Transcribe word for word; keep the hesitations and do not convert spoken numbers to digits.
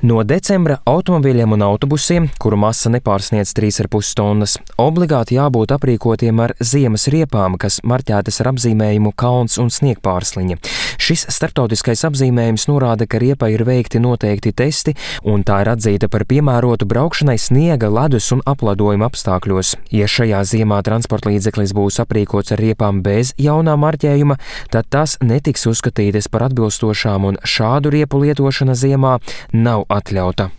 No decembra automobiļiem un autobusiem, kuru masa nepārsniedz trīs ar pus tonnas, obligāti jābūt aprīkotiem ar ziemas riepām, kas marķētas ar apzīmējumu kalns un sniegpārsliņa. Šis starptautiskais apzīmējums norāda, ka riepai ir veikti noteikti testi, un tā ir atzīta par piemērotu braukšanai sniega, ledus un apledojuma apstākļos. Ja šajā ziemā transporta līdzeklis būs aprīkots ar riepām bez jaunā marķējuma, tad tās netiks uzskatītas par atbilstošām, un šādu riepu lietošana ziemā nav atļauta.